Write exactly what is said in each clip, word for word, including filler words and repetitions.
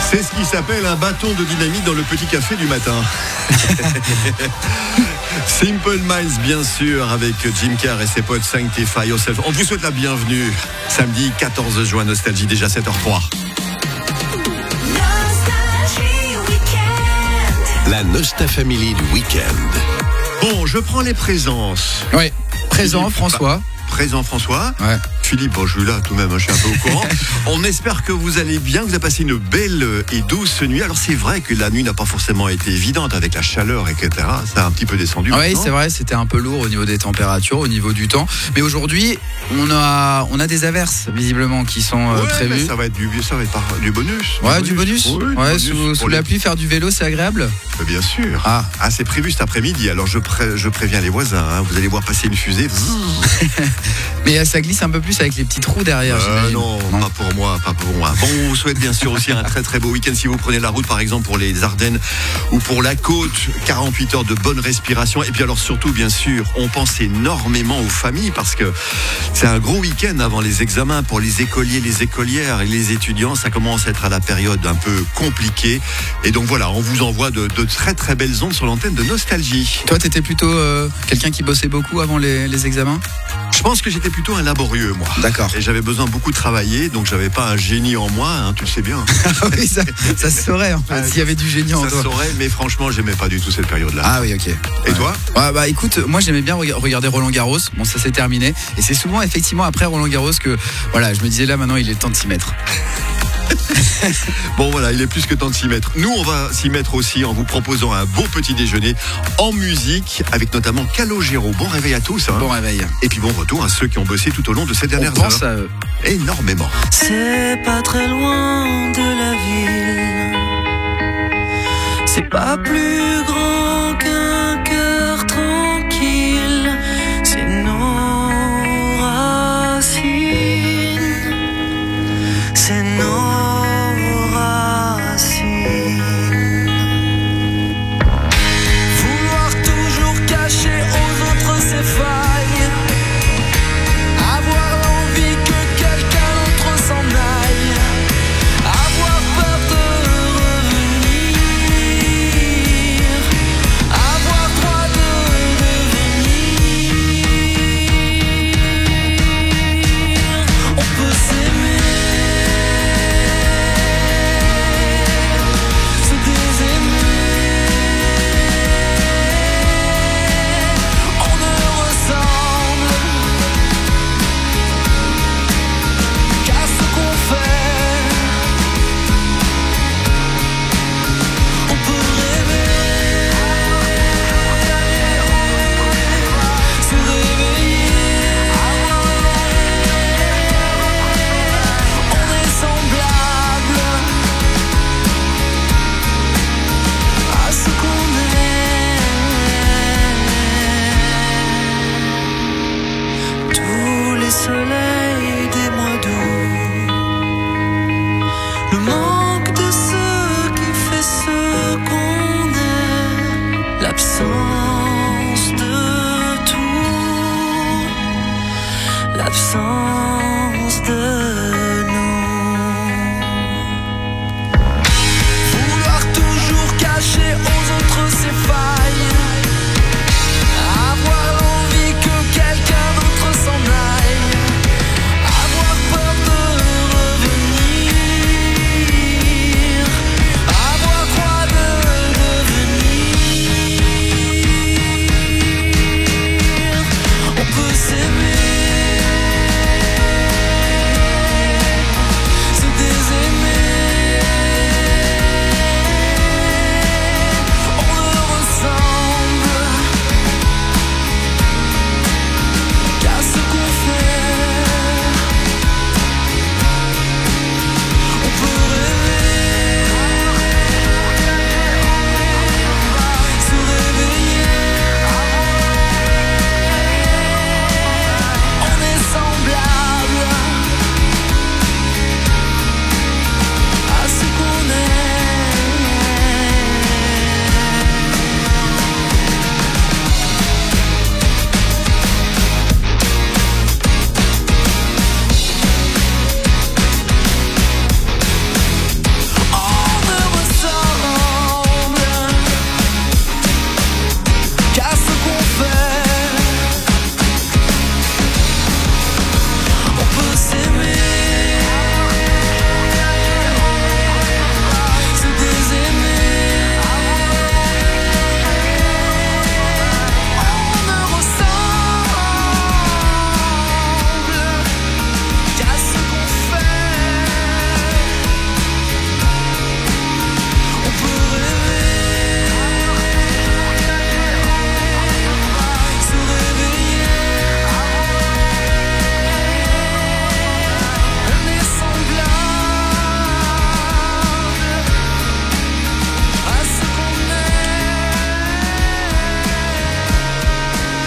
C'est ce qui s'appelle un bâton de dynamite dans le petit café du matin. Simple Minds, bien sûr, avec Jim Kerr et ses potes Sanctify Yourself. On vous souhaite la bienvenue. Samedi quatorze juin, Nostalgie, déjà sept heures trois. La Nosta Family du week-end. Bon, je prends les présences. Oui, présent Philippe, François. Présent François. Ouais. Philippe, bon, je suis là tout de même, je suis un peu au courant. On espère que vous allez bien, que vous avez passé une belle et douce nuit. Alors c'est vrai que la nuit n'a pas forcément été évidente avec la chaleur, et cetera. Ça a un petit peu descendu. Oui, c'est vrai, c'était un peu lourd au niveau des températures, au niveau du temps. Mais aujourd'hui, on a, on a des averses visiblement qui sont euh, ouais, prévues. Ça va être du, ça va être par, du bonus. Ouais, du bonus. Oui, ouais, du bonus sous, sous les... la pluie, faire du vélo, c'est agréable. Bien sûr. Ah, ah c'est prévu cet après-midi. Alors je, pré... je préviens les voisins. Hein. Vous allez voir passer une fusée. Mais ça glisse un peu plus avec les petits trous derrière. Euh, non, non, pas pour moi, pas pour moi. Bon, on vous souhaite bien sûr aussi un très très beau week-end si vous prenez la route, par exemple pour les Ardennes ou pour la côte. quarante-huit heures de bonne respiration. Et puis alors surtout, bien sûr, on pense énormément aux familles parce que c'est un gros week-end avant les examens pour les écoliers, les écolières et les étudiants. Ça commence à être à la période un peu compliquée. Et donc voilà, on vous envoie de, de très très belles ondes sur l'antenne de Nostalgie. Toi, t'étais plutôt euh, quelqu'un qui bossait beaucoup avant les, les examens ? Je pense que j'étais plutôt un laborieux, moi. D'accord. Et j'avais besoin beaucoup de travailler, donc j'avais pas un génie en moi, hein, tu le sais bien. Oui, ça, ça se saurait en fait, Ah, s'il y avait du génie en Ça toi. se saurait, mais franchement, j'aimais pas du tout cette période-là. Ah oui, ok. Et ouais. toi ? Ouais, bah écoute, moi j'aimais bien regarder Roland Garros. Bon, ça s'est terminé. Et c'est souvent effectivement après Roland Garros que, voilà, je me disais là maintenant il est temps de s'y mettre. Bon voilà, il est plus que temps de s'y mettre. Nous, on va s'y mettre aussi en vous proposant un beau petit déjeuner en musique avec notamment Calogero. Bon réveil à tous. Hein. Bon réveil. Et puis bon retour à ceux qui ont bossé tout au long de ces On dernières pense heures. à eux. Énormément. C'est pas très loin de la ville. C'est pas plus grand qu'un cœur tranquille. C'est nos racines. C'est nos racines. Vouloir toujours cacher aux autres ses failles. Avoir l'envie que quelqu'un d'autre s'en aille. Avoir peur de revenir.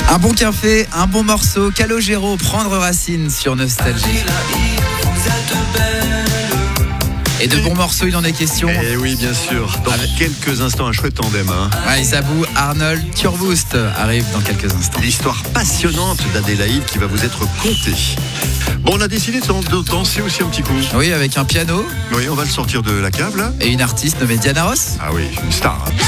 Un bon café, un bon morceau, Calogero, Prendre Racine sur Nostalgie. Et de bons morceaux, il en est question. Eh oui, bien sûr. Dans Avec... quelques instants, un chouette tandem. Hein. Ouais, Isabou, Arnold, Turboost arrive dans quelques instants. L'histoire passionnante d'Adélaïde qui va vous être contée. Bon, on a décidé de danser aussi un petit coup. Oui, avec un piano. Oui, on va le sortir de la cave, là. Et une artiste nommée Diana Ross. Ah oui, une star. Hein.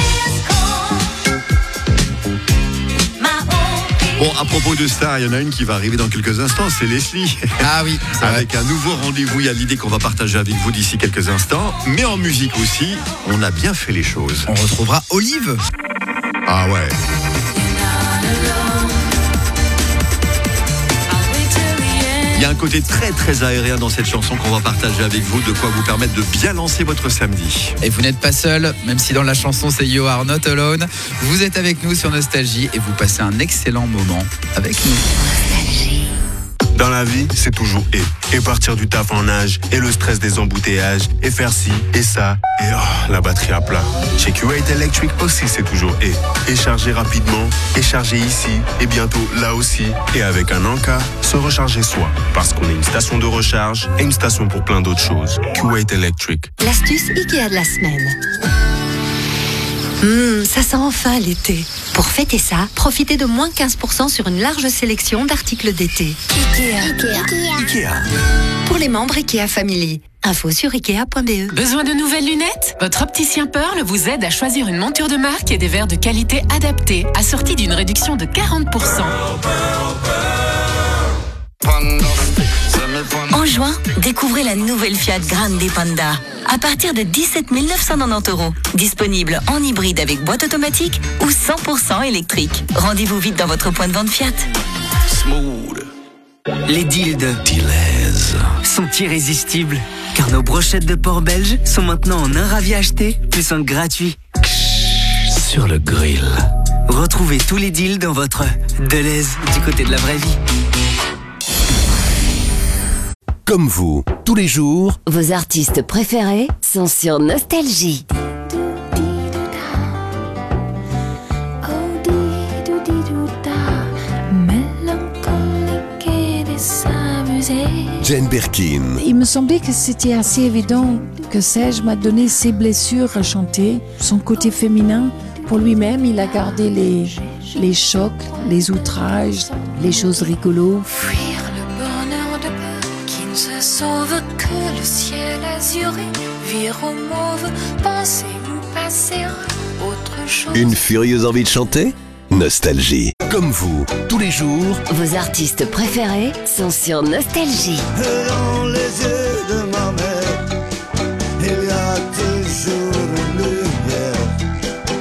Bon, à propos de stars, il y en a une qui va arriver dans quelques instants, c'est Leslie. Ah oui, c'est avec vrai. un nouveau rendez-vous, il y a l'idée qu'on va partager avec vous d'ici quelques instants. Mais en musique aussi, on a bien fait les choses. On retrouvera Olive. Ah ouais. Il y a un côté très très aérien dans cette chanson qu'on va partager avec vous, de quoi vous permettre de bien lancer votre samedi. Et vous n'êtes pas seul, même si dans la chanson c'est You Are Not Alone. Vous êtes avec nous sur Nostalgie et vous passez un excellent moment avec nous. Dans la vie, c'est toujours et. Et partir du taf en nage, et le stress des embouteillages, et faire ci, et ça, et oh, la batterie à plat. Chez Kuwait Electric aussi, c'est toujours et. Et charger rapidement, et charger ici, et bientôt là aussi. Et avec un Anka, se recharger soi. Parce qu'on est une station de recharge, et une station pour plein d'autres choses. Kuwait Electric. L'astuce Ikea de la semaine. Hum, ça sent enfin l'été. Pour fêter ça, profitez de moins quinze pour cent sur une large sélection d'articles d'été. Ikea. Ikea. Ikea. Pour les membres Ikea Family. Info sur ikea point b e. Besoin de nouvelles lunettes? Votre opticien Pearl vous aide à choisir une monture de marque et des verres de qualité adaptés, assortis d'une réduction de quarante pour cent. En juin, découvrez la nouvelle Fiat Grande Panda. À partir de dix-sept mille neuf cent quatre-vingt-dix euros. Disponible en hybride avec boîte automatique ou cent pour cent électrique. Rendez-vous vite dans votre point de vente Fiat. Smooth. Les deals de Deleuze sont irrésistibles, car nos brochettes de porc belge sont maintenant en un ravi acheté, plus un gratuit. Sur le grill. Retrouvez tous les deals dans votre Deleuze du côté de la vraie vie. Comme vous, tous les jours, vos artistes préférés sont sur Nostalgie. Jane Birkin. Il me semblait que c'était assez évident que Serge m'a donné ses blessures à chanter, son côté féminin. Pour lui-même, il a gardé les, les chocs, les outrages, les choses rigolos. Fuir le bonheur de peu qui ne se sauve que le ciel azuré. Vire au mauve, penser ou passer à autre chose. Une furieuse envie de chanter? Nostalgie. Comme vous, tous les jours, vos artistes préférés sont sur Nostalgie. Dans les yeux de ma mère, il y a toujours une lumière.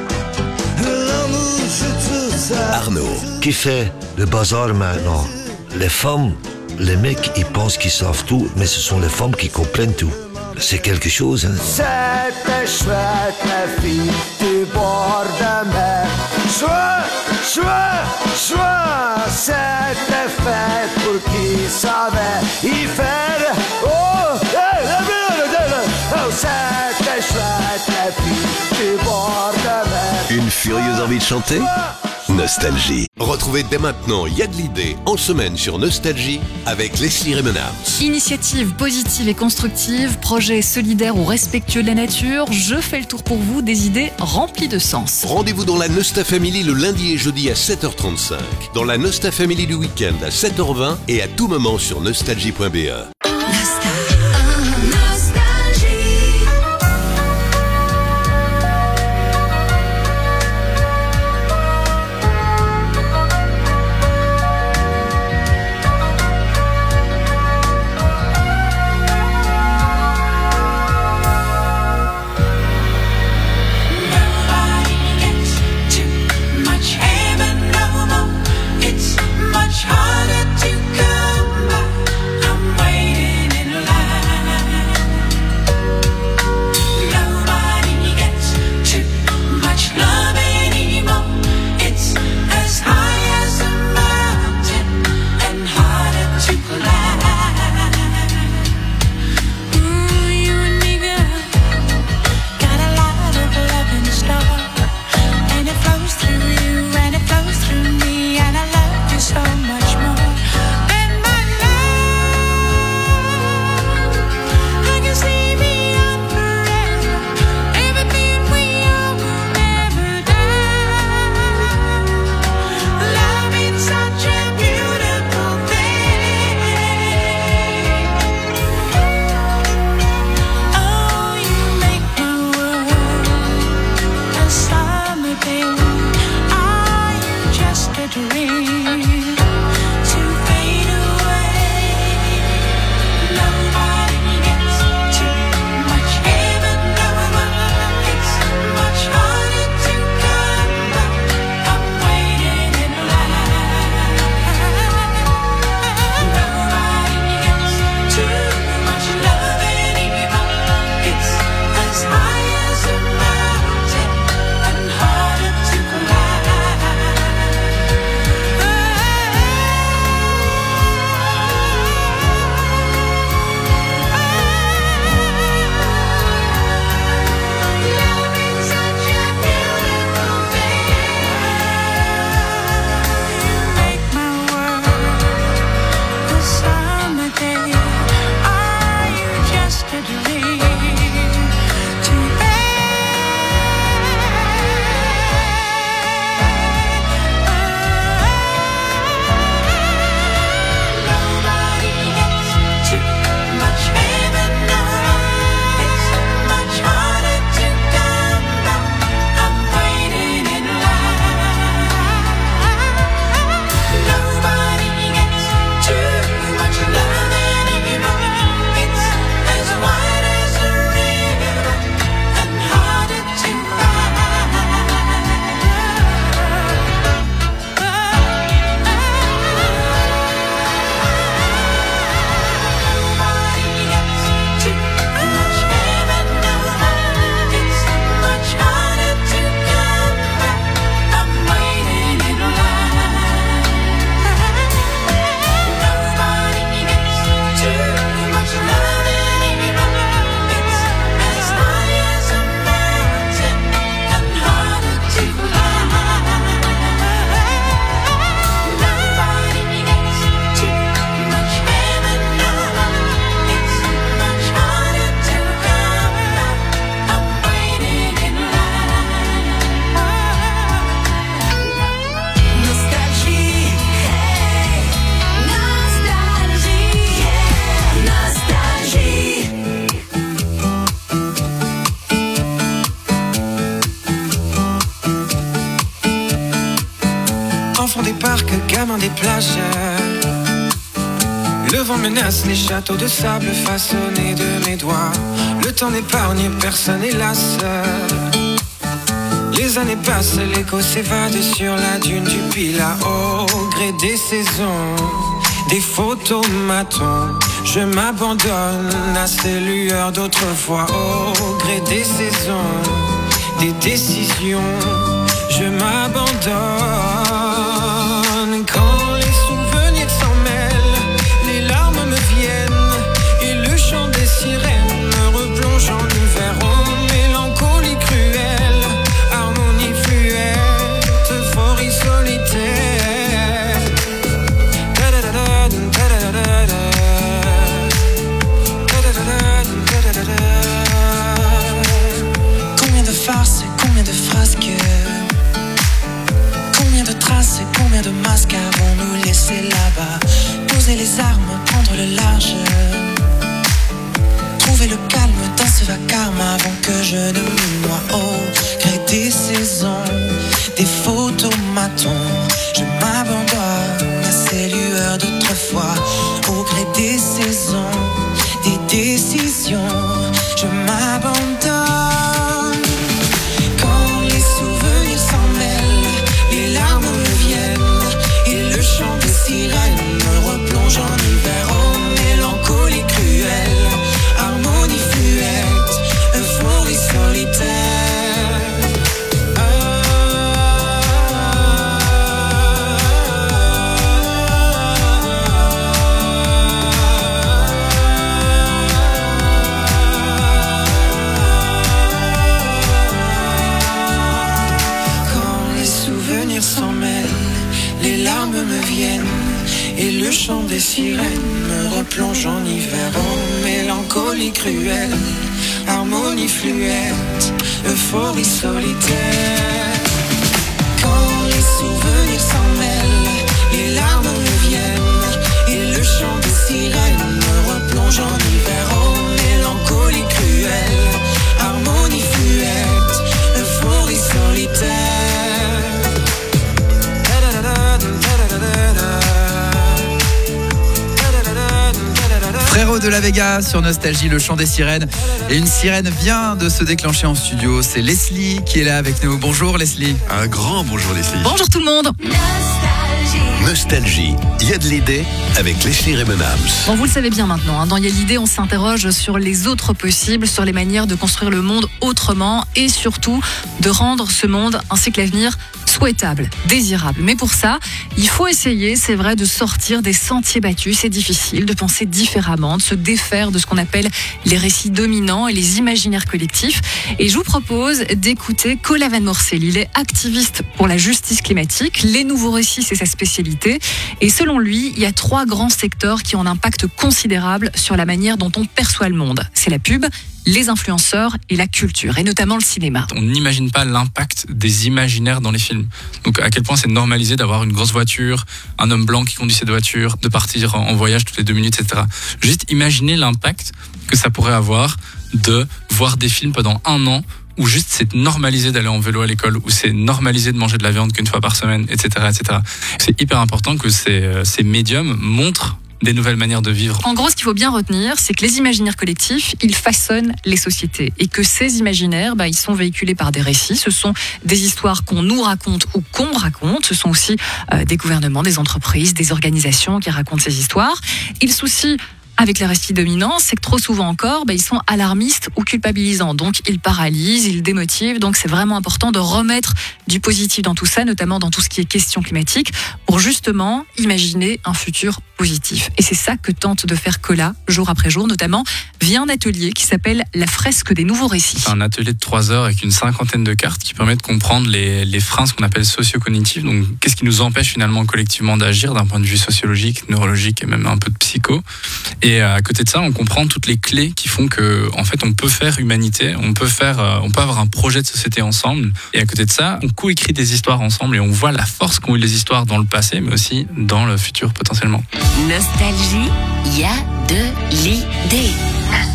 L'amour, je trouve ça. Arnaud. Qui fait le bazar maintenant? Les femmes, les mecs, ils pensent qu'ils savent tout, mais ce sont les femmes qui comprennent tout. C'est quelque chose, hein. C'était chouette, la fille du bord de mer. Chouette, chouette, chouette. C'était fait pour qui savait y faire. Oh, oh, c'était chouette, la fille du bord de mer. Une furieuse envie de chanter? Nostalgie. Retrouvez dès maintenant Y'a de l'idée en semaine sur Nostalgie avec Leslie Remenard. Initiative positive et constructive, projet solidaire ou respectueux de la nature, je fais le tour pour vous des idées remplies de sens. Rendez-vous dans la Nosta Family le lundi et jeudi à sept heures trente-cinq, dans la Nosta Family du week-end à sept heures vingt et à tout moment sur nostalgie point b e. Harder to come by. I'm waiting. Enfant des parcs, gamin des plages. Le vent menace les châteaux de sable façonnés de mes doigts. Le temps n'épargne personne hélas. Les années passent, l'écho s'évade sur la dune du Pilat. Au gré des saisons, des photomatons, je m'abandonne à ces lueurs d'autrefois. Au gré des saisons, des décisions, je m'abandonne. Quand les souvenirs s'en mêlent, les larmes me viennent et le chant des sirènes me replonge en hiver. Oh, mélancolie cruelle, harmonie fluette, euphorie solitaire. Combien de farces et combien de frasques, combien de traces et combien de masques avons-nous laissé là-bas? Poser les armes, prendre le large, trouver le calme dans ce vacarme avant que je ne me noie. Au gré des saisons, des photomatons, je m'abandonne à ces lueurs d'autrefois. Au gré des saisons, des décisions, je m'abandonne. Quand les souvenirs s'en mêlent, les larmes me viennent et le chant des sirènes me replonge en hiver. Oh, mélancolie cruelle, harmonie fluette, euphorie solitaire. S'en mêlent, les larmes me viennent et le chant des sirènes me replonge en hiver. Oh, mélancolie cruelle, harmonie fluette, euphorie solitaire. Quand les souvenirs s'en mêlent, les larmes me viennent et le chant des sirènes me replonge en hiver. Oh, mélancolie cruelle, harmonie fluette, euphorie solitaire. Frérot de la Vega sur Nostalgie, le chant des sirènes. Et une sirène vient de se déclencher en studio. C'est Leslie qui est là avec nous. Bonjour Leslie. Un grand bonjour Leslie. Bonjour tout le monde. Nostalgie, il y a de l'idée avec Leslie Remenams. Bon, vous le savez bien maintenant, hein, dans Il y a l'idée, on s'interroge sur les autres possibles, sur les manières de construire le monde autrement et surtout de rendre ce monde ainsi que l'avenir souhaitable, désirable. Mais pour ça, il faut essayer, c'est vrai, de sortir des sentiers battus. C'est difficile de penser différemment, de se défaire de ce qu'on appelle les récits dominants et les imaginaires collectifs. Et je vous propose d'écouter Cola Van Morsel. Il est activiste pour la justice climatique. Les nouveaux récits, c'est sa spécialité. Et selon lui, il y a trois grands secteurs qui ont un impact considérable sur la manière dont on perçoit le monde. C'est la pub, les influenceurs et la culture, et notamment le cinéma. On n'imagine pas l'impact des imaginaires dans les films. Donc à quel point c'est normalisé d'avoir une grosse voiture, un homme blanc qui conduit cette voiture, de partir en voyage toutes les deux minutes, et cetera. Juste imaginez l'impact que ça pourrait avoir de voir des films pendant un an où juste c'est normalisé d'aller en vélo à l'école, où c'est normalisé de manger de la viande qu'une fois par semaine, et cetera, et cetera. C'est hyper important que ces, ces médiums montrent des nouvelles manières de vivre. En gros, ce qu'il faut bien retenir, c'est que les imaginaires collectifs, ils façonnent les sociétés et que ces imaginaires, bah, ils sont véhiculés par des récits. Ce sont des histoires qu'on nous raconte ou qu'on raconte. Ce sont aussi euh, des gouvernements, des entreprises, des organisations qui racontent ces histoires. Et le souci avec les récits dominants, c'est que trop souvent encore, bah, ils sont alarmistes ou culpabilisants. Donc, ils paralysent, ils démotivent. Donc, c'est vraiment important de remettre du positif dans tout ça, notamment dans tout ce qui est question climatique, pour justement imaginer un futur positif. Et c'est ça que tente de faire Cola, jour après jour, notamment via un atelier qui s'appelle La fresque des nouveaux récits. C'est un atelier de trois heures avec une cinquantaine de cartes qui permet de comprendre les, les freins, ce qu'on appelle socio-cognitifs. Donc, qu'est-ce qui nous empêche finalement collectivement d'agir d'un point de vue sociologique, neurologique et même un peu de psycho. Et à côté de ça, on comprend toutes les clés qui font que, en fait, on peut faire humanité, on peut faire, on peut avoir un projet de société ensemble. Et à côté de ça, on coécrit des histoires ensemble et on voit la force qu'ont eu les histoires dans le passé, mais aussi dans le futur potentiellement. Nostalgie, il y a de l'idée.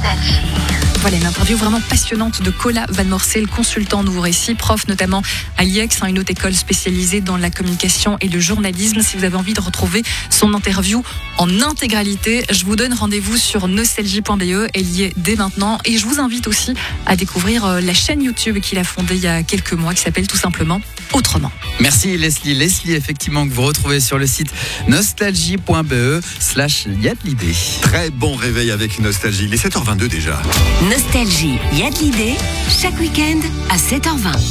Voilà, une interview vraiment passionnante de Cola Van Morsel, consultant Nouveau Récit, prof notamment à l'I E X, une autre école spécialisée dans la communication et le journalisme. Si vous avez envie de retrouver son interview en intégralité, je vous donne rendez-vous sur nostalgie point b e. Elle y est dès maintenant. Et je vous invite aussi à découvrir la chaîne YouTube qu'il a fondée il y a quelques mois, qui s'appelle tout simplement Autrement. Merci Leslie. Leslie, effectivement, que vous retrouvez sur le site nostalgie point b e slash y a de l'idée. Très bon réveil avec Nostalgie. Il est sept heures vingt-deux déjà. Nostalgie, y a de l'idée, chaque week-end à sept heures vingt.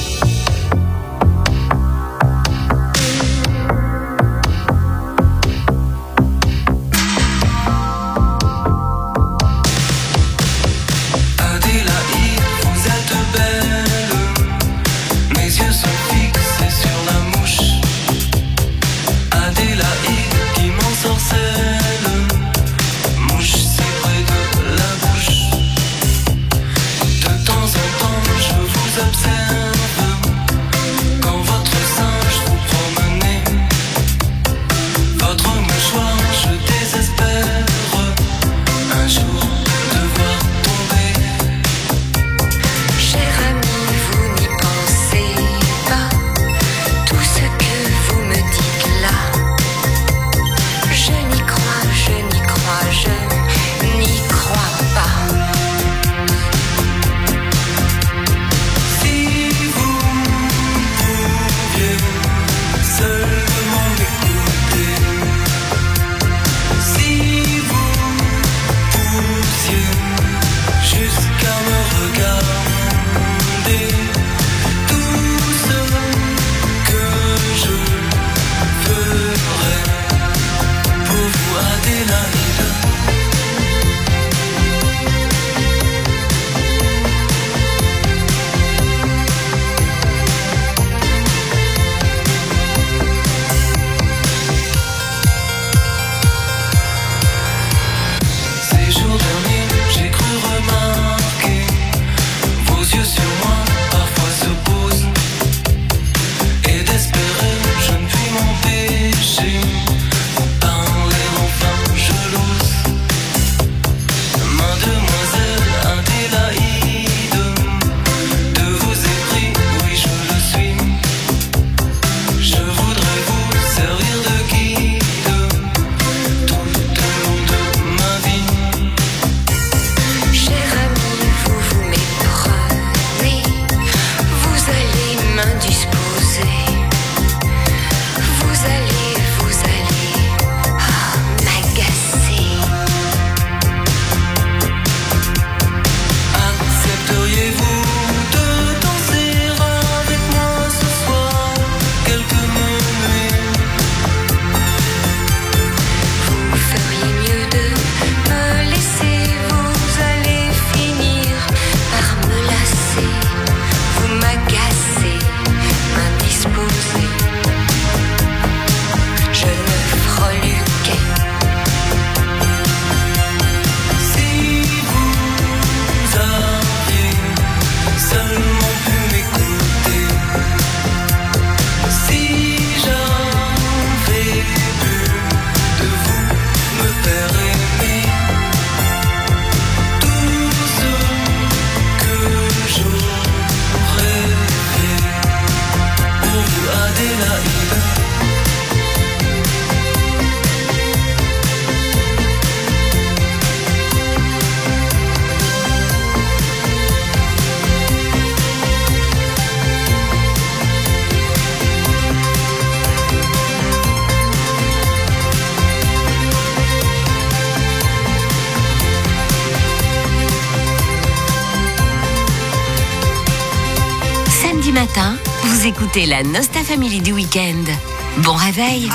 Matin, vous écoutez la Nosta Family du week-end. Bon réveil.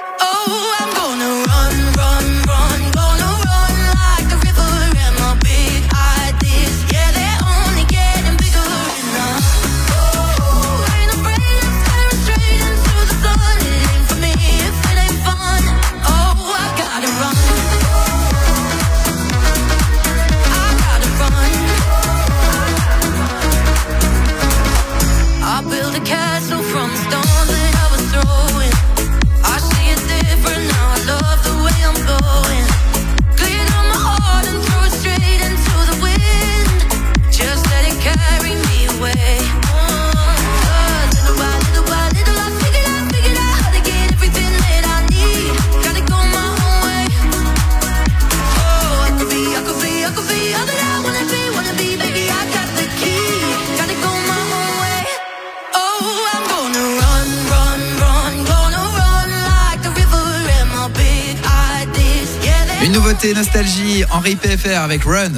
Be écoutez Nostalgie, Henri P F R avec Run.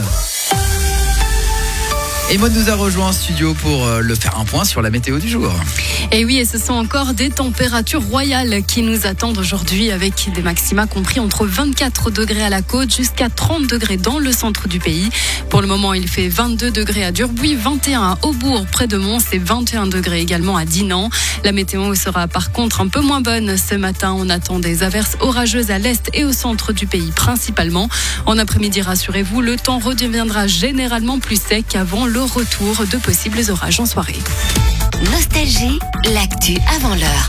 Et Maud nous a rejoint en studio pour le faire un point sur la météo du jour. Et oui, et ce sont encore des températures royales qui nous attendent aujourd'hui avec des maxima compris entre vingt-quatre degrés à la côte jusqu'à trente degrés dans le centre du pays. Pour le moment, il fait vingt-deux degrés à Durbuy, vingt et un à Aubourg près de Mons et vingt et un degrés également à Dinan. La météo sera par contre un peu moins bonne ce matin. On attend des averses orageuses à l'est et au centre du pays principalement. En après-midi, rassurez-vous, le temps redeviendra généralement plus sec avant le retour de possibles orages en soirée. Nostalgie, l'actu avant l'heure.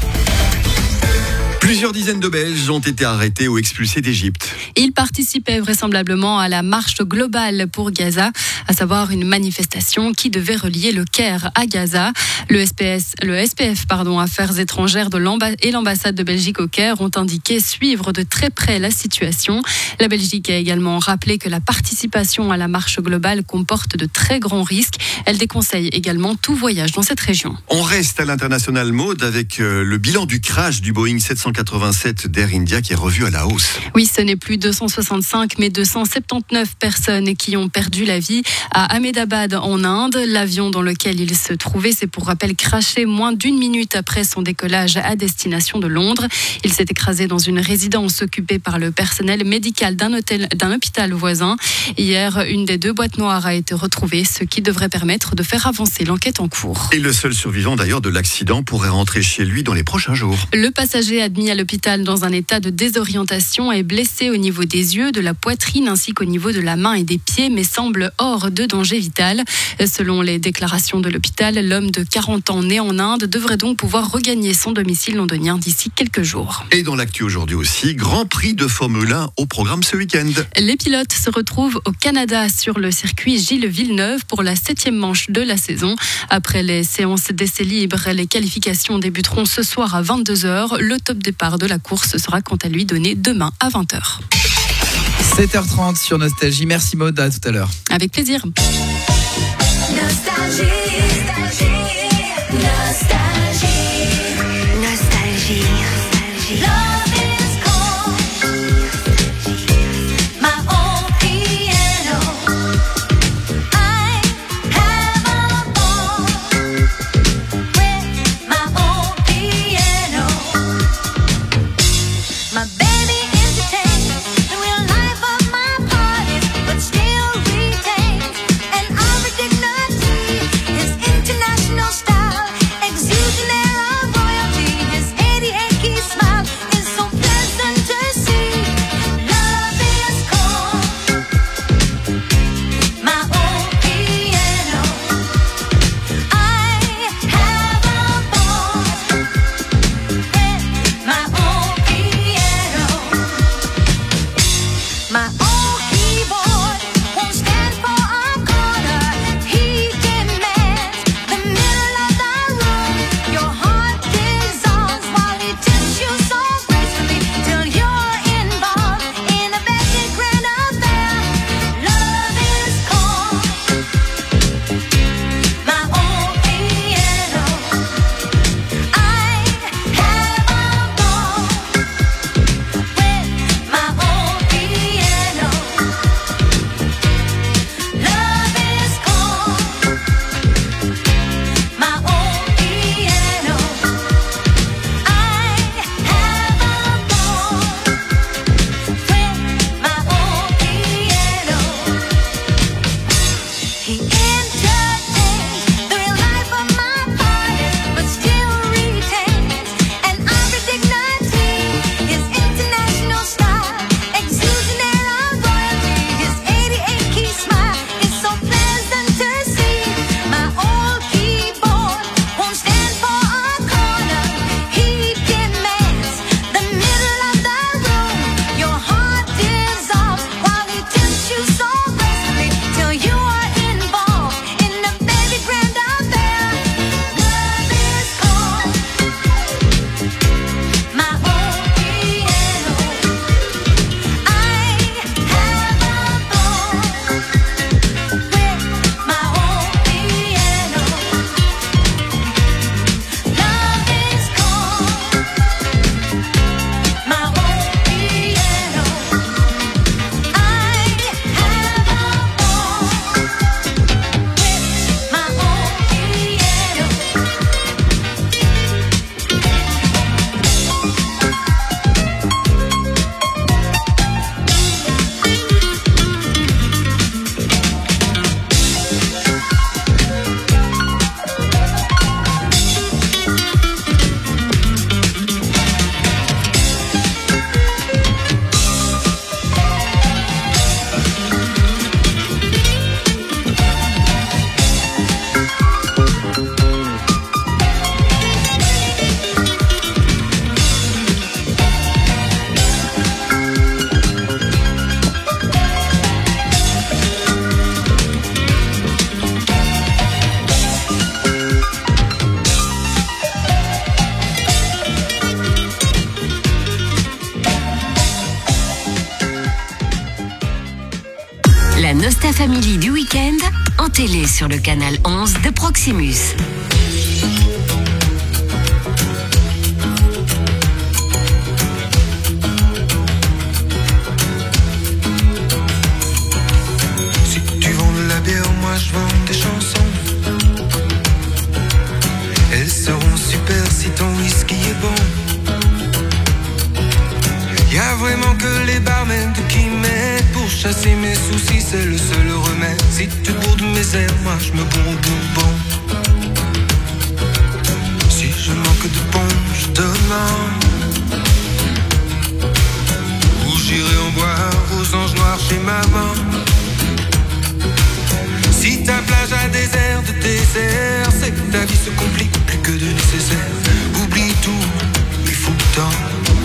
Plusieurs dizaines de Belges ont été arrêtés ou expulsés d'Égypte. Ils participaient vraisemblablement à la marche globale pour Gaza, à savoir une manifestation qui devait relier le Caire à Gaza. Le S P S, le S P F, pardon, Affaires étrangères de l'amba- et l'ambassade de Belgique au Caire ont indiqué suivre de très près la situation. La Belgique a également rappelé que la participation à la marche globale comporte de très grands risques. Elle déconseille également tout voyage dans cette région. On reste à l'international mode avec le bilan du crash du Boeing sept cent quatre-vingt-sept d'Air India qui est revu à la hausse. Oui, ce n'est plus deux cent soixante-cinq mais deux cent soixante-dix-neuf personnes qui ont perdu la vie à Ahmedabad en Inde. L'avion dans lequel il se trouvait s'est pour rappel crashé moins d'une minute après son décollage à destination de Londres. Il s'est écrasé dans une résidence occupée par le personnel médical d'un hôtel, d'un hôpital voisin. Hier, une des deux boîtes noires a été retrouvée, ce qui devrait permettre de faire avancer l'enquête en cours. Et le seul survivant d'ailleurs de l'accident pourrait rentrer chez lui dans les prochains jours. Le passager admis à l'hôpital dans un état de désorientation est blessé au niveau des yeux, de la poitrine ainsi qu'au niveau de la main et des pieds, mais semble hors de danger vital. Selon les déclarations de l'hôpital, l'homme de quarante ans né en Inde devrait donc pouvoir regagner son domicile londonien d'ici quelques jours. Et dans l'actu aujourd'hui aussi, Grand Prix de Formule un au programme ce week-end. Les pilotes se retrouvent au Canada sur le circuit Gilles Villeneuve pour la septième manche de la saison. Après les séances d'essais libres, les qualifications débuteront ce soir à vingt-deux heures. Le top départ de la course sera quant à lui donné demain à vingt heures. sept heures trente sur Nostalgie. Merci Maud, à tout à l'heure. Avec plaisir. Nostalgie, nostalgie, nostalgie, nostalgie. Love is cold. My own piano. I have a ball with my own piano. My baby entertains the real life of my parties, but still retains an original dignity. His international style exudes an air of royalty. His Eddie Hanky smile is Family du week-end en télé sur le canal onze de Proximus. Si tu vends de la bière, moi je vends des chansons. Elles seront super si ton whisky est bon. Y'a vraiment que les barmen qui m'aident pour chasser mes soucis, c'est le seul remède. Si tu bourres de mes airs, moi je me bourre au bourbon. Si je manque de bon, je demande où j'irai en boire aux anges noirs chez maman. Si ta plage a des airs de désert, c'est que ta vie se complique plus que de nécessaire. Oublie tout, il faut le temps.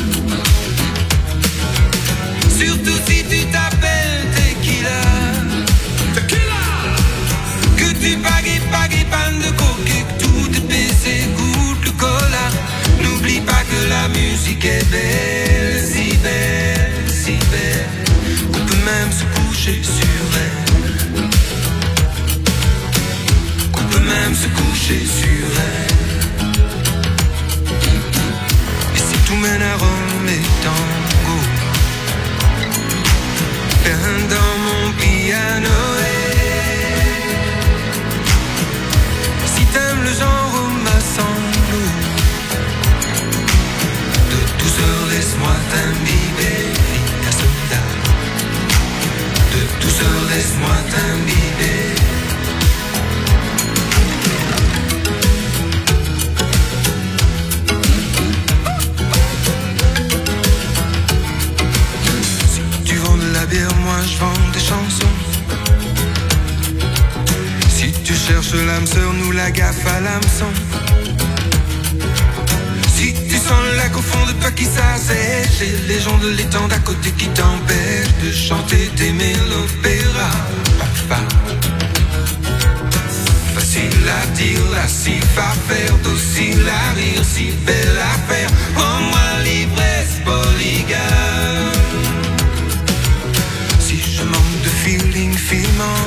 Surtout si tu t'appelles Tequila. Tequila. Que tu pagais, pagais, panne de coke et que tout est baissé, goûte le cola. N'oublie pas que la musique est belle, si belle, si belle, qu'on peut même se coucher sur elle. Qu'on peut même se coucher sur elle. Et si tout mène à Rome et tango, dans mon piano. Si t'aimes le genre Massamblo, de douze heures laisse-moi t'imbiber, Vita Soda. De douze heures laisse-moi t'imbiber. Moi je vends des chansons. Si tu cherches l'âme sœur, nous la gaffe à l'hameçon. Si tu sens le lac au fond de toi qui s'assèche, j'ai les gens de l'étang d'à côté qui t'empêchent de chanter, d'aimer l'opéra. Enfin, facile à dire, lascif à faire, docile à rire, si belle à faire. En moi l'ivresse polygame. Je manque de feeling filmant,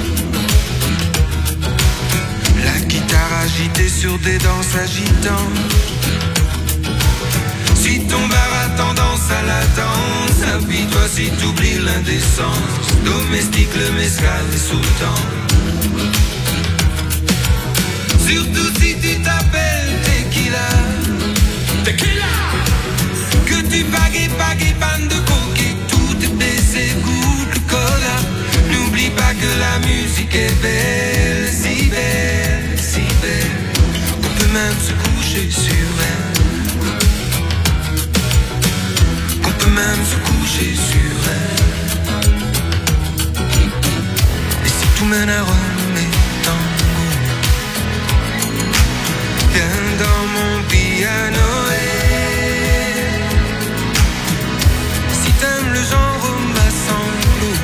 la guitare agitée sur des danses agitantes. Si ton bar a tendance à la danse, appuie-toi si t'oublies l'indécence. Domestique le mescal et sous le temps. Surtout si tu t'appelles Tequila. Tequila. Que tu pagais, pagais, panne de coke et tout est baissé, goûte le cola. N'oublie pas que la musique est belle, si belle, si belle, qu'on peut même se coucher sur elle. Qu'on peut même se coucher sur elle. Et si tout mène à Rome et tango, viens dans mon piano. Le genre Massamblo,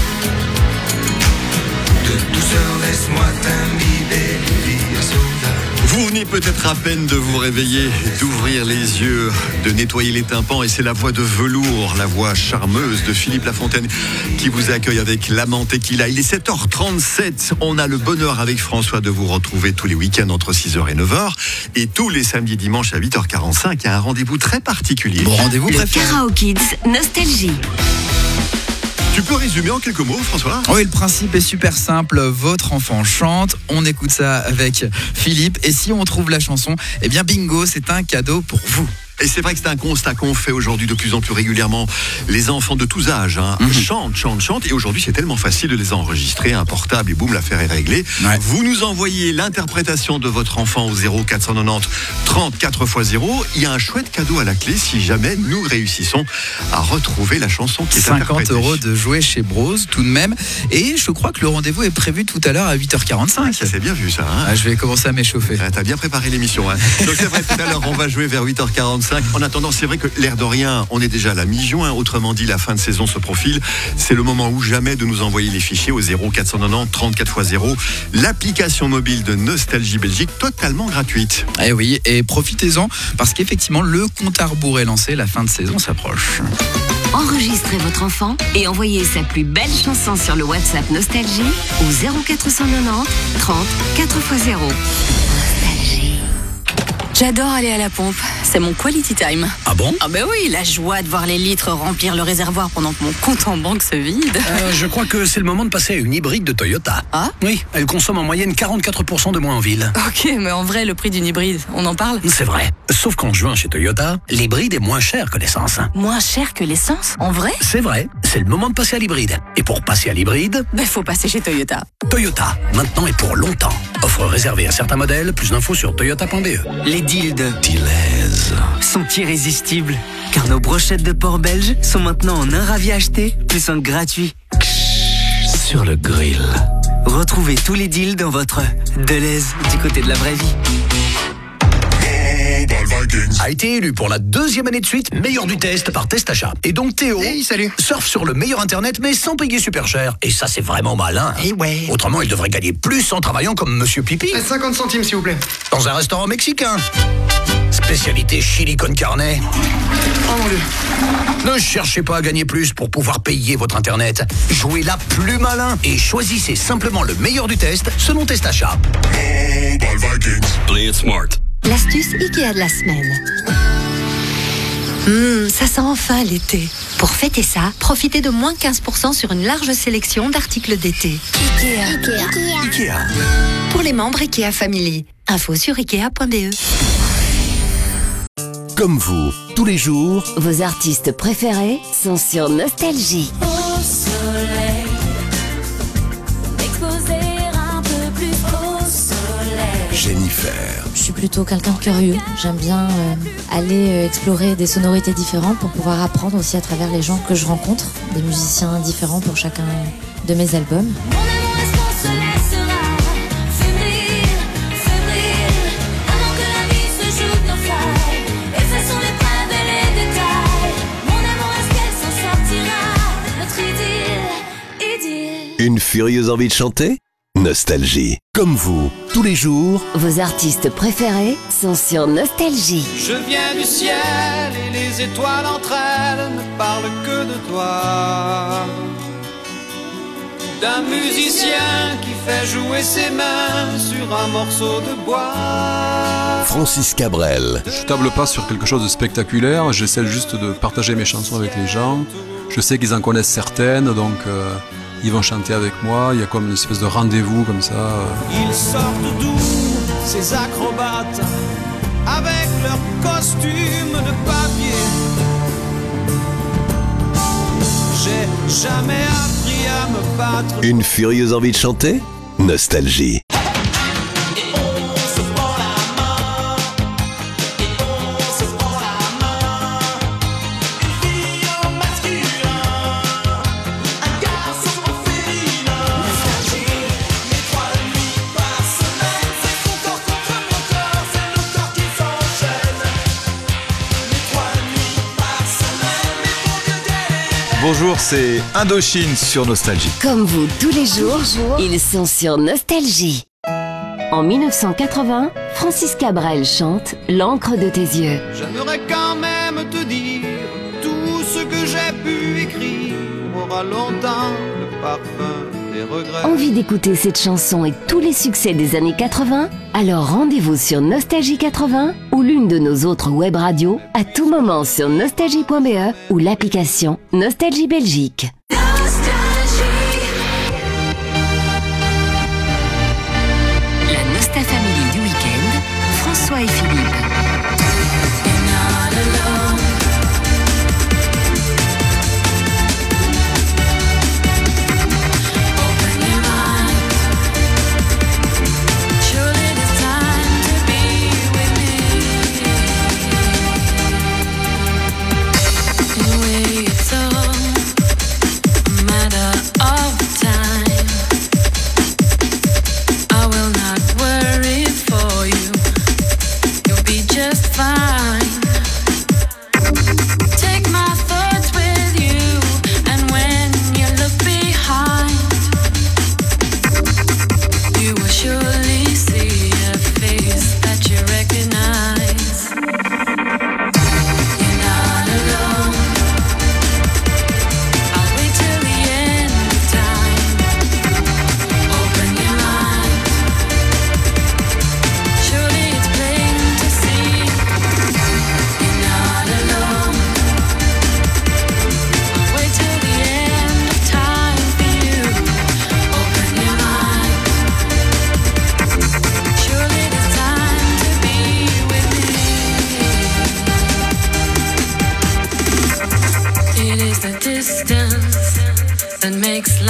de douceur laisse-moi t'imbiber, Vita Soda. Vous venez peut-être à peine de vous réveiller, d'ouvrir les yeux, de nettoyer les tympans, et c'est la voix de velours, la voix charmeuse de Philippe Lafontaine qui vous accueille avec l'amant Tequila. Il est sept heures trente-sept, on a le bonheur avec François de vous retrouver tous les week-ends entre six heures et neuf heures, et tous les samedis et dimanches à huit heures quarante-cinq, il y a un rendez-vous très particulier. Bon rendez-vous Le préféré. Karaoke Kids Nostalgie. Tu peux résumer en quelques mots, François ? Oui, le principe est super simple. Votre enfant chante, on écoute ça avec Philippe, et si on trouve la chanson, eh bien bingo, c'est un cadeau pour vous. Et c'est vrai que c'est un constat qu'on fait aujourd'hui de plus en plus régulièrement. Les enfants de tous âges hein, mmh. chantent, chantent, chantent. Et aujourd'hui, c'est tellement facile de les enregistrer. Un portable et boum, l'affaire est réglée. Ouais. Vous nous envoyez l'interprétation de votre enfant au zéro quatre cent quatre-vingt-dix trente-quatre fois zéro. Il y a un chouette cadeau à la clé si jamais nous réussissons à retrouver la chanson qui est interprétée. cinquante euros de jouets chez Bros tout de même. Et je crois que le rendez-vous est prévu tout à l'heure à huit heures quarante-cinq. Ça c'est bien vu ça. Hein ah, je vais commencer à m'échauffer. Ah, t'as bien préparé l'émission. Hein Donc c'est vrai, tout à l'heure, on va jouer vers huit heures quarante-cinq. trente-cinq. En attendant, c'est vrai que l'air de rien, on est déjà à la mi-juin. Autrement dit, la fin de saison se profile. C'est le moment ou jamais de nous envoyer les fichiers au zéro quatre cent quatre-vingt-dix trente-quatre fois zéro. L'application mobile de Nostalgie Belgique, totalement gratuite. Eh oui, et profitez-en parce qu'effectivement, le compte à rebours est lancé. La fin de saison s'approche. Enregistrez votre enfant et envoyez sa plus belle chanson sur le WhatsApp Nostalgie au zéro quatre cent quatre-vingt-dix trente quatre fois zéro. J'adore aller à la pompe, c'est mon quality time. Ah bon? Ah ben oui, la joie de voir les litres remplir le réservoir pendant que mon compte en banque se vide. Euh, je crois que c'est le moment de passer à une hybride de Toyota. Ah? Oui, elle consomme en moyenne quarante-quatre pour cent de moins en ville. Ok, mais en vrai, le prix d'une hybride, on en parle? C'est vrai. Sauf qu'en juin chez Toyota, l'hybride est moins cher que l'essence. Moins cher que l'essence? En vrai? C'est vrai, c'est le moment de passer à l'hybride. Et pour passer à l'hybride... Ben faut passer chez Toyota. Toyota, maintenant et pour longtemps. Offre réservée à certains modèles, plus d'infos sur toyota point b e. Les deals de Deleuze sont irrésistibles, car nos brochettes de porc belge sont maintenant en un ravi acheté, plus un gratuit. Sur le grill. Retrouvez tous les deals dans votre Deleuze du côté de la vraie vie. A été élu pour la deuxième année de suite meilleur du test par Test Achat. Et donc Théo, hey, salut. surfe sur le meilleur internet mais sans payer super cher. Et ça c'est vraiment malin. Eh ouais. Autrement il devrait gagner plus en travaillant comme Monsieur Pipi. cinquante centimes s'il vous plaît. Dans un restaurant mexicain. Spécialité chili con carne. Oh mon Dieu. Ne cherchez pas à gagner plus pour pouvoir payer votre internet. Jouez là plus malin et choisissez simplement le meilleur du test selon Test Achat. Play it smart. L'astuce Ikea de la semaine. Hum, ça sent enfin l'été. Pour fêter ça, profitez de moins quinze pour cent sur une large sélection d'articles d'été. Ikea. Ikea. Ikea. Pour les membres Ikea Family. Info sur ikea point b e. Comme vous, tous les jours, Vos artistes préférés sont sur Nostalgie. Au soleil, exposer un peu plus au soleil. Jennifer. Je suis plutôt quelqu'un de curieux. J'aime bien euh, aller euh, explorer des sonorités différentes pour pouvoir apprendre aussi à travers les gens que je rencontre, des musiciens différents pour chacun de mes albums. Mon amour, est-ce qu'on se laissera fébrile, fébrile, avant que la vie se joue de nos failles, effaçons les preuves et les détails. Mon amour, est-ce qu'elle s'en sortira, notre idylle, idylle. Une furieuse envie de chanter? Nostalgie. Comme vous, tous les jours, Vos artistes préférés sont sur Nostalgie. Je viens du ciel et les étoiles entre elles ne parlent que de toi. D'un musicien qui fait jouer ses mains sur un morceau de bois. Francis Cabrel. Je table pas sur quelque chose de spectaculaire, j'essaie juste de partager mes chansons avec les gens. Je sais qu'ils en connaissent certaines, donc euh, ils vont chanter avec moi. Il y a comme une espèce de rendez-vous comme ça. euh. Ils sortent d'où ces acrobates avec leurs costumes de papier. J'ai jamais appris à me battre. Une furieuse envie de chanter? Nostalgie. Bonjour, c'est Indochine sur Nostalgie. Comme vous, tous les jours, ils sont sur Nostalgie. En mille neuf cent quatre-vingts, Francis Cabrel chante L'encre de tes yeux. J'aimerais quand même te dire tout ce que j'ai pu écrire aura longtemps le parfum des regrets. Envie d'écouter cette chanson et tous les succès des années quatre-vingts? Alors rendez-vous sur Nostalgie quatre-vingts ou l'une de nos autres web radios à tout moment sur nostalgie point b e ou l'application Nostalgie Belgique. La Nosta Family du week-end, François et Philippe.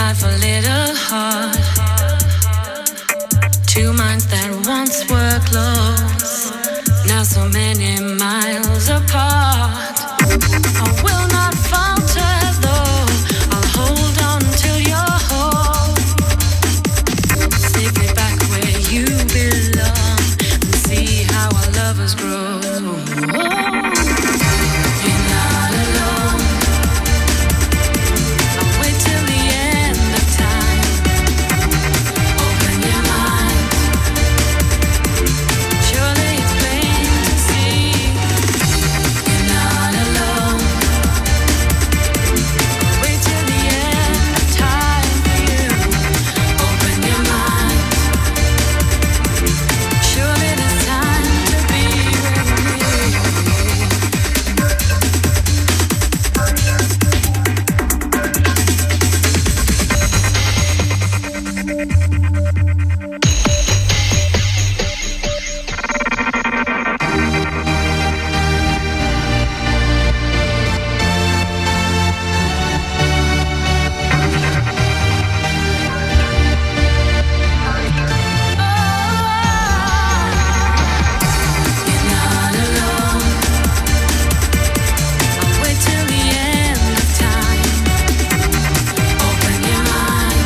life a little hard. Two minds that once were close, now so many miles apart. I will not falter though, I'll hold on till you're home. Safely back where you belong, and see how our lovers grow. You're not alone. I'll wait till the end of time. Open your mind. Surely it's plain to see. You're not alone. I'll wait till the end of time for you. Open your mind. Surely there's time to be with me. Wait till the end of time. Open your mind.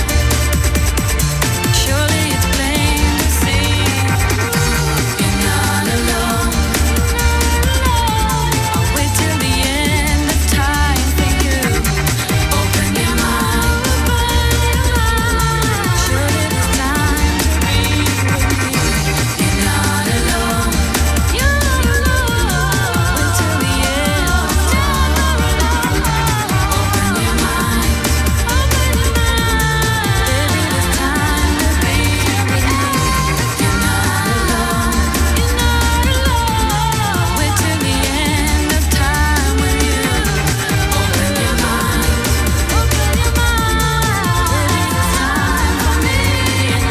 Surely it's plain to see. You're not alone. I'll wait till the end of time for you. Open your mind. Surely there's time to be with me. You're not alone. You're not alone. Wait till the end of time. Open your mind. Open your mind. Baby, there's time to be with me. You're not alone. You're not alone. Wait till the end of time with you. Open your mind. Open your mind. Baby, there's time for me and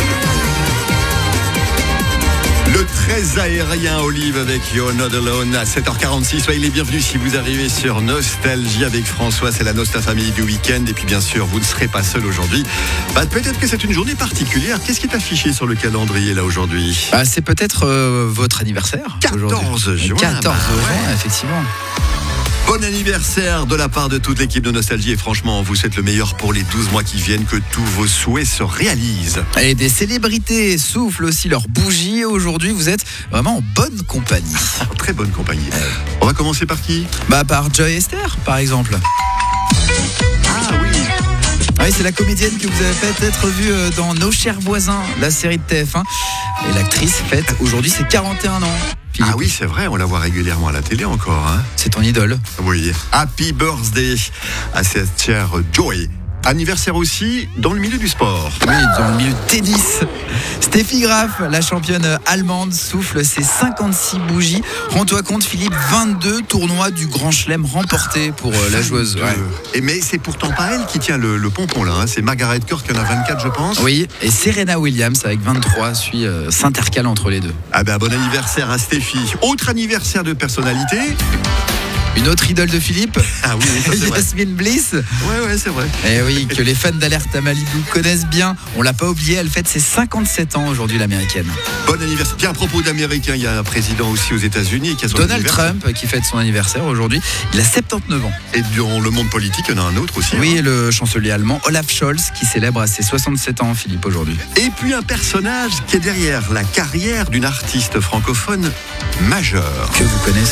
you. Le très aérien Olive avec You're Not Alone à sept heures quarante-six. Soyez les bienvenus si vous arrivez sur Nostalgie avec François. C'est la Nosta Family du week-end. Et puis bien sûr, vous ne serez pas seul aujourd'hui. Bah, peut-être que c'est une journée particulière. Qu'est-ce qui est affiché sur le calendrier là aujourd'hui? Ah, c'est peut-être euh, votre anniversaire. quatorze juin. quatorze Bah, juin, effectivement. Bon anniversaire de la part de toute l'équipe de Nostalgie. Et franchement, on vous souhaite le meilleur pour les douze mois qui viennent. Que tous vos souhaits se réalisent. Et des célébrités soufflent aussi leurs bougies. Aujourd'hui, vous êtes vraiment en bonne compagnie. Très bonne compagnie. On va commencer par qui? Bah, par Joy Esther, par exemple. Ah oui. Oui, c'est la comédienne que vous avez peut-être vue euh, dans Nos chers voisins, la série de T F un. Et l'actrice fête aujourd'hui ses quarante et un ans. Ah oui, c'est vrai, on la voit régulièrement à la télé encore. Hein. C'est ton idole. Oui. Happy birthday à cette chère Joy. Anniversaire aussi dans le milieu du sport. Oui, dans le milieu du tennis. Steffi Graf, la championne allemande, souffle ses cinquante-six bougies. Rends-toi compte, Philippe, vingt-deux tournois du Grand Chelem remportés pour euh, la joueuse. Ouais. Et mais c'est pourtant pas elle qui tient le, le pompon là. Hein. C'est Margaret Court qui en a vingt-quatre, je pense. Oui, et Serena Williams avec vingt-trois suit euh, s'intercale entre les deux. Ah ben bon anniversaire à Steffi. Autre anniversaire de personnalité. Une autre idole de Philippe. Ah oui, ça, c'est vrai. Yasmine Bliss. Ouais, ouais, c'est vrai. Et oui, que les fans d'Alerte à Malibu connaissent bien. On l'a pas oublié, elle fête ses cinquante-sept ans aujourd'hui, l'américaine. Bon anniversaire. Tiens, à propos d'Américains, il y a un président aussi aux États-Unis qui a son Donald anniversaire. Trump qui fête son anniversaire aujourd'hui. Il a soixante-dix-neuf ans. Et dans le monde politique, il y en a un autre aussi. Oui, hein. et le chancelier allemand Olaf Scholz qui célèbre à ses soixante-sept ans, Philippe, aujourd'hui. Et puis un personnage qui est derrière la carrière d'une artiste francophone majeure. Que vous connaissez.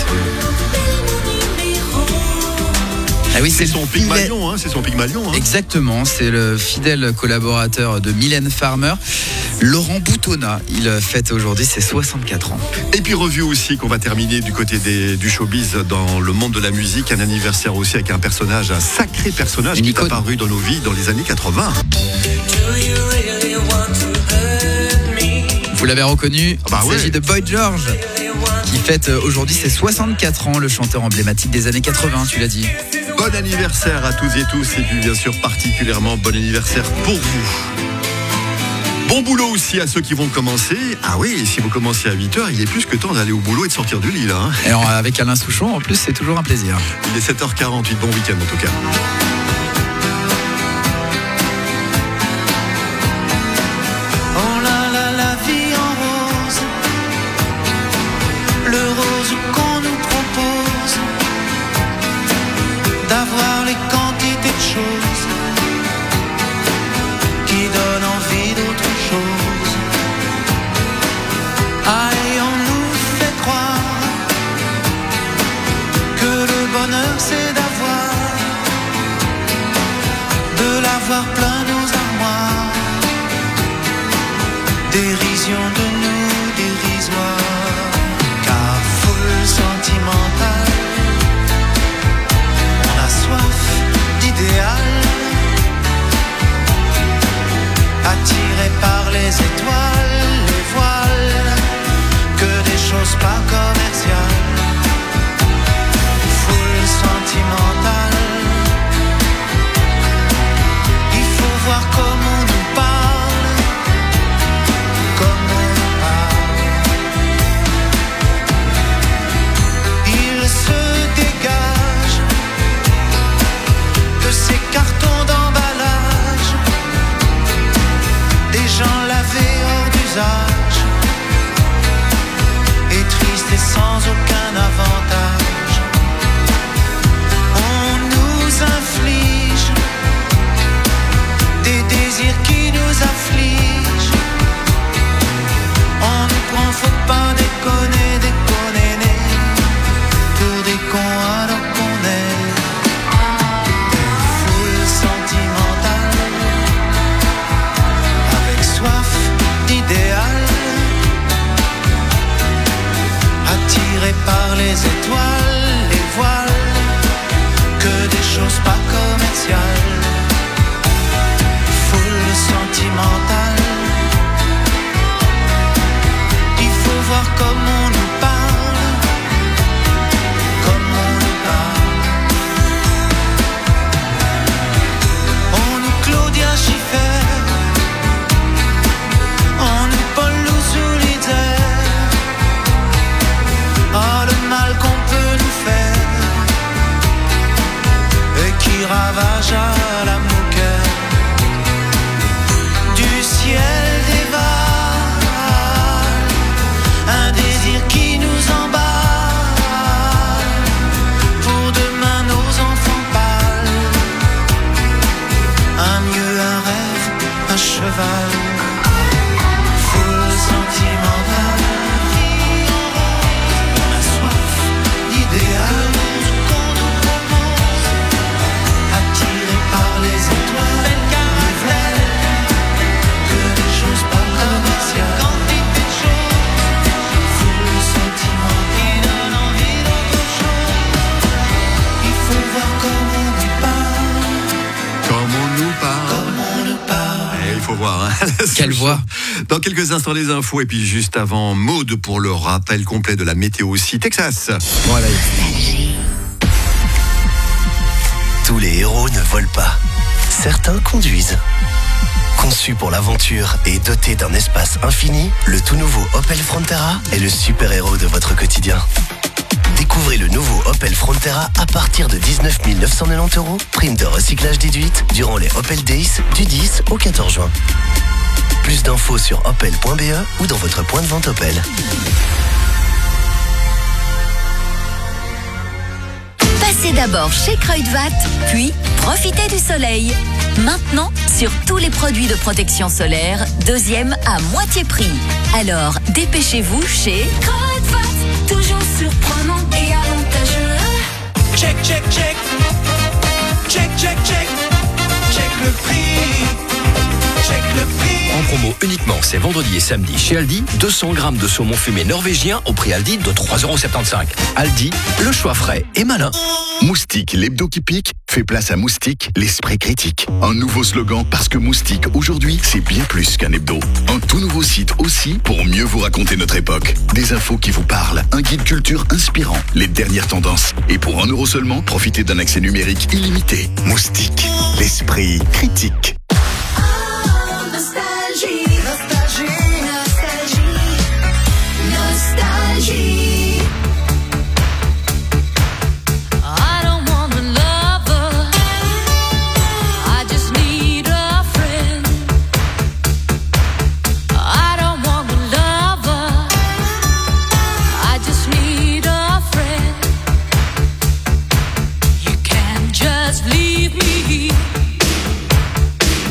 Ah oui, c'est c'est son le Pygmalion, hein, c'est son Pygmalion. Hein. Exactement, c'est le fidèle collaborateur de Mylène Farmer, Laurent Boutonnat. Il fête aujourd'hui ses soixante-quatre ans. Et puis revue aussi qu'on va terminer du côté des, du showbiz dans le monde de la musique. Un anniversaire aussi avec un personnage, un sacré personnage qui est apparu dans nos vies dans les années quatre-vingts. Vous l'avez reconnu, bah il ouais. s'agit de Boy George qui fête aujourd'hui ses soixante-quatre ans, le chanteur emblématique des années quatre-vingts, tu l'as dit. Bon anniversaire à tous et tous, et puis bien sûr particulièrement bon anniversaire pour vous. Bon boulot aussi à ceux qui vont commencer. Ah oui, si vous commencez à huit heures, il est plus que temps d'aller au boulot et de sortir du lit là. Hein. Et alors, avec Alain Souchon, en plus, c'est toujours un plaisir. Il est sept heures quarante-huit, bon week-end en tout cas. dérision de nous dérisoire, car foule sentimentale, on a soif d'idéal, attiré par les étoiles, les voiles, que des choses pas commerciales. Foule sentimentale, il faut voir comment on nous parle, comment on nous parle. Il se dégage de ces cartons d'emballage, des gens lavés hors d'usage, et tristes et sans aucun avantage. On nous inflige des désirs qui nous affligent. On nous prend, faut pas déconner, déconner, né, pour des cons alors qu'on est des foules sentimentales, avec soif d'idéal, attirés par les étoiles, les voiles, que des choses pas commerciales. Foule sentimentale, il faut voir comment on nous parle, comment on nous parle. On nous Claudia Schiffer, on nous Paul Solitaire. Oh, le mal qu'on peut nous faire et qui ravage à la moquette. Du ciel dévale un désir qui nous emballe, pour demain nos enfants pâles, un mieux, un rêve, un cheval. Foule sentimentale, on a soif d'idéal, attiré par les étoiles, les voiles, que des choses pas commerciales. Quantité de choses, foule sentiment qui donne envie d'autre chose. Il faut voir comment on nous parle, Comme on nous parle. comment on nous parle. Eh, il faut voir. Hein. Quelle voix. Dans quelques instants, les infos. Et puis juste avant, Maud pour le rappel complet de la météo aussi. Texas. Voilà. Tous les héros ne volent pas. Certains conduisent. Conçu pour l'aventure et doté d'un espace infini, le tout nouveau Opel Frontera est le super-héros de votre quotidien. Découvrez le nouveau Opel Frontera à partir de dix-neuf mille neuf cent quatre-vingt-dix euros, prime de recyclage déduite durant les Opel Days du dix au quatorze juin. Plus d'infos sur opel point b e ou dans votre point de vente Opel. Passez d'abord chez Kruidvat, puis profitez du soleil. Maintenant, sur tous les produits de protection solaire, deuxième à moitié prix. Alors, dépêchez-vous chez Kruidvat, toujours surprenant et avantageux. Check, check, check. Check, check, check. Check le prix. Check le prix. En promo uniquement ces vendredis et samedis chez Aldi, deux cents grammes de saumon fumé norvégien au prix Aldi de trois euros soixante-quinze. Aldi, le choix frais et malin. Moustique, l'hebdo qui pique, fait place à Moustique, l'esprit critique. Un nouveau slogan parce que Moustique, aujourd'hui, c'est bien plus qu'un hebdo. Un tout nouveau site aussi pour mieux vous raconter notre époque. Des infos qui vous parlent, un guide culture inspirant, les dernières tendances. Et pour un euro seulement, profitez d'un accès numérique illimité. Moustique, l'esprit critique. Nostalgie, nostalgie, nostalgie, nostalgie. I don't want a lover, I just need a friend. I don't want a lover, I just need a friend. You can't just leave me.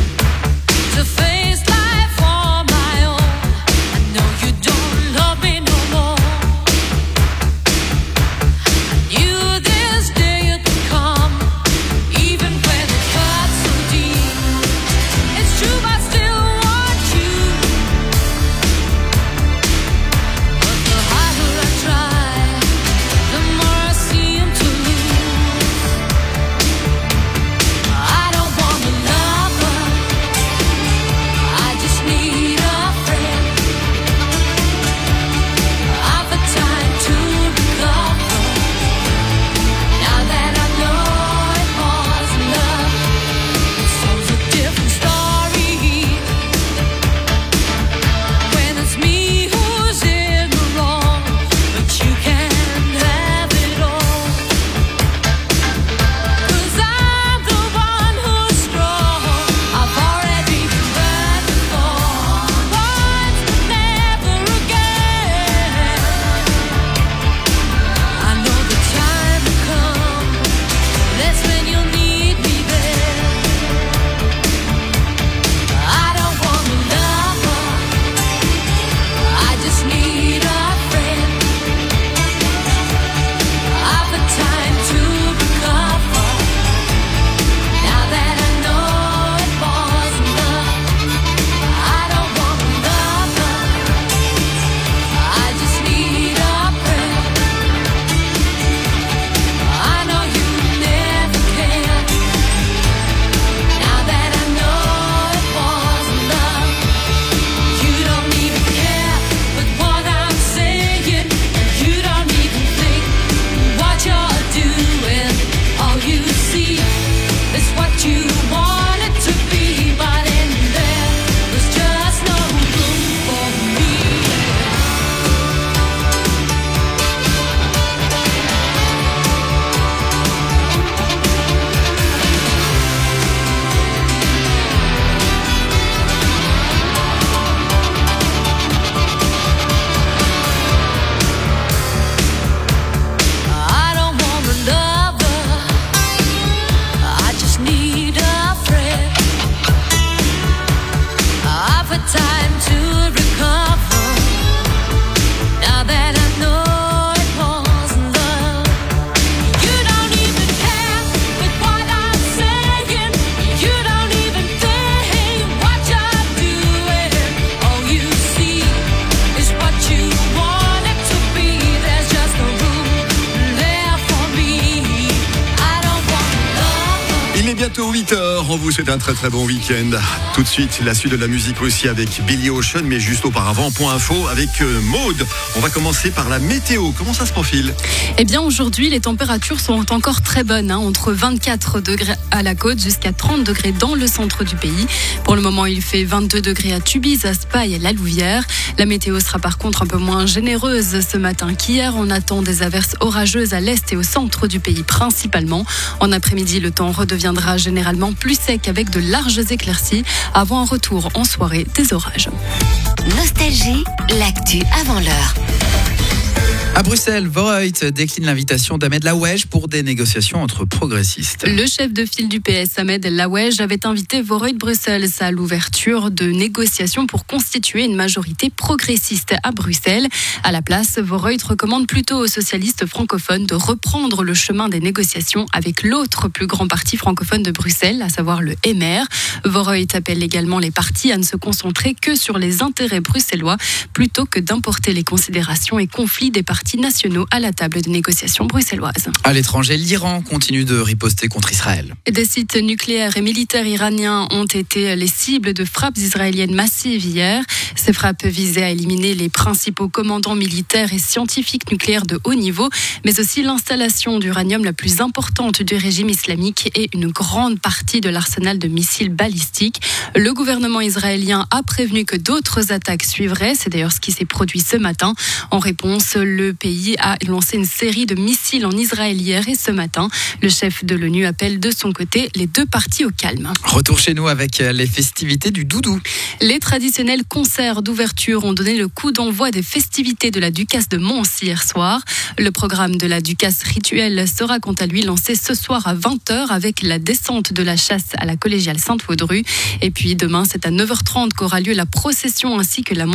on vous souhaite un très très bon week-end. Tout de suite, la suite de la musique aussi avec Billy Ocean, mais juste auparavant, point info avec euh, Maude. On va commencer par la météo. Comment ça se profile? Eh bien, aujourd'hui, les températures sont encore très bonnes, hein, entre vingt-quatre degrés à la côte jusqu'à trente degrés dans le centre du pays. Pour le moment, il fait vingt-deux degrés à Tubize, à Spa et à la Louvière. La météo sera par contre un peu moins généreuse ce matin qu'hier. On attend des averses orageuses à l'est et au centre du pays principalement. En après-midi, le temps redeviendra généralement plus sec avec de larges éclaircies avant un retour en soirée des orages. Nostalgie, l'actu avant l'heure. À Bruxelles, Voreut décline l'invitation d'Ahmed Laouej pour des négociations entre progressistes. Le chef de file du P S, Ahmed Laouej, avait invité Voreut Bruxelles à l'ouverture de négociations pour constituer une majorité progressiste à Bruxelles. À la place, Voreut recommande plutôt aux socialistes francophones de reprendre le chemin des négociations avec l'autre plus grand parti francophone de Bruxelles, à savoir le M R. Voreut appelle également les partis à ne se concentrer que sur les intérêts bruxellois plutôt que d'importer les considérations et conflits des partis nationaux à la table de négociations bruxelloises. À l'étranger, l'Iran continue de riposter contre Israël. Des sites nucléaires et militaires iraniens ont été les cibles de frappes israéliennes massives hier. Ces frappes visaient à éliminer les principaux commandants militaires et scientifiques nucléaires de haut niveau, mais aussi l'installation d'uranium la plus importante du régime islamique et une grande partie de l'arsenal de missiles balistiques. Le gouvernement israélien a prévenu que d'autres attaques suivraient. C'est d'ailleurs ce qui s'est produit ce matin. En réponse, le pays a lancé une série de missiles en Israël hier et ce matin, le chef de l'ONU appelle de son côté les deux parties au calme. Retour chez nous avec les festivités du Doudou. Les traditionnels concerts d'ouverture ont donné le coup d'envoi des festivités de la Ducasse de Mons hier soir. Le programme de la Ducasse rituelle sera quant à lui lancé ce soir à vingt heures avec la descente de la chasse à la collégiale Sainte-Waudru. Et puis demain, c'est à neuf heures trente qu'aura lieu la procession ainsi que la